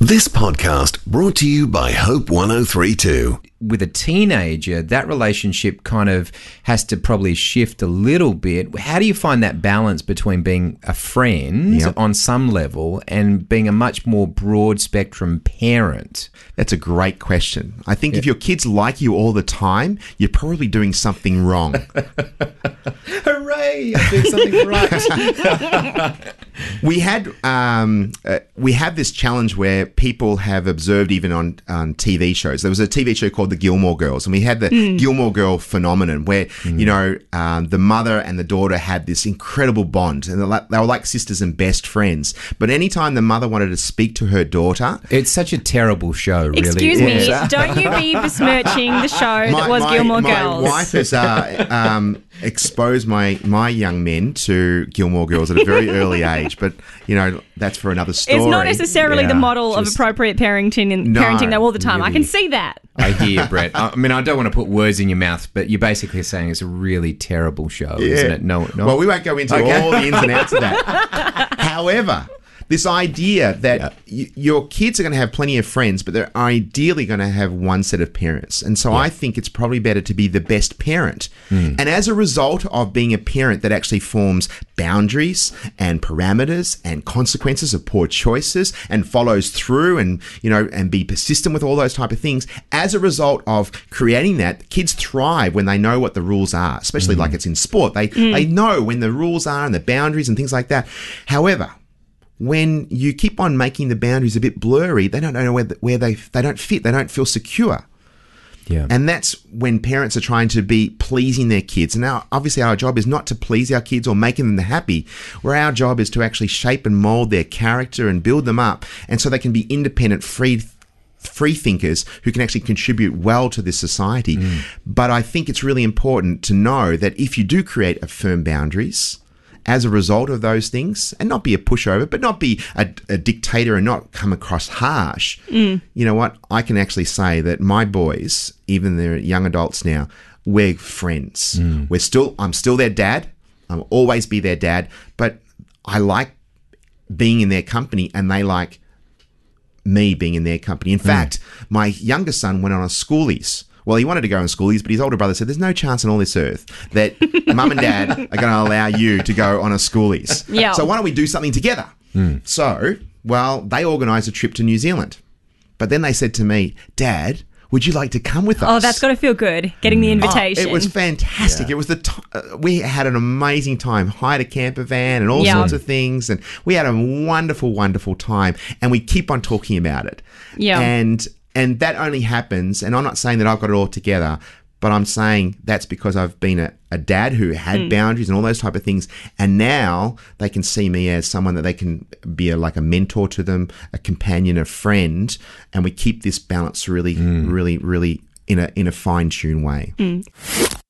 This podcast brought to you by Hope 103.2. With a teenager, that relationship kind of has to probably shift a little bit. How do you find that balance between being a friend on some level and being a much more broad spectrum parent? That's a great question. I think if your kids like you all the time, you're probably doing something wrong. Hooray! I'm doing something right. We have this challenge where people have observed even on TV shows. There was a TV show called The Gilmore Girls, and we had the Gilmore Girl phenomenon where, the mother and the daughter had this incredible bond, and they were like sisters and best friends. But anytime the mother wanted to speak to her daughter... It's such a terrible show, really. Excuse me, don't you be besmirching the show that was Gilmore Girls. My wife has exposed my young men to Gilmore Girls at a very early age, but, that's for another story. It's not necessarily the model of appropriate parenting though all the time. Really. I can see that. I hear you, Brett. I mean, I don't want to put words in your mouth, but you're basically saying it's a really terrible show, isn't it? No. Well, we won't go into all the ins and outs of that. However, this idea that your kids are going to have plenty of friends, but they're ideally going to have one set of parents. And so I think it's probably better to be the best parent. And as a result of being a parent that actually forms boundaries and parameters and consequences of poor choices and follows through and be persistent with all those type of things, as a result of creating that, kids thrive when they know what the rules are, especially like it's in sport. They know when the rules are and the boundaries and things like that. However, when you keep on making the boundaries a bit blurry, they don't know where they don't fit. They don't feel secure. Yeah. And that's when parents are trying to be pleasing their kids. And now, obviously, our job is not to please our kids or making them happy, where our job is to actually shape and mold their character and build them up, and so they can be independent, free thinkers who can actually contribute well to this society. But I think it's really important to know that if you do create firm boundaries, as a result of those things, and not be a pushover, but not be a dictator and not come across harsh, you know what? I can actually say that my boys, even they're young adults now, we're friends. I'm still their dad. I'll always be their dad, but I like being in their company and they like me being in their company. In fact, my youngest son went on a schoolies. Well, he wanted to go on schoolies, but his older brother said, there's no chance on all this earth that mum and dad are going to allow you to go on a schoolies. Yeah. So why don't we do something together? So, they organised a trip to New Zealand. But then they said to me, Dad, would you like to come with us? Oh, that's got to feel good, getting the invitation. It was fantastic. Yeah. It was we had an amazing time, hired a camper van and all sorts of things, and we had a wonderful, wonderful time, and we keep on talking about it. Yeah. And that only happens, and I'm not saying that I've got it all together, but I'm saying that's because I've been a dad who had boundaries and all those type of things, and now they can see me as someone that they can be like a mentor to them, a companion, a friend, and we keep this balance really, really, really in a fine-tuned way.